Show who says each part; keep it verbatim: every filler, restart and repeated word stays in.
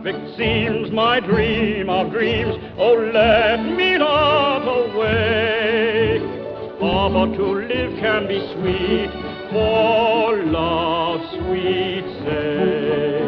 Speaker 1: It seems my dream of dreams, oh, let me not awake. Ah, but to live can be sweet for love's sweet sake.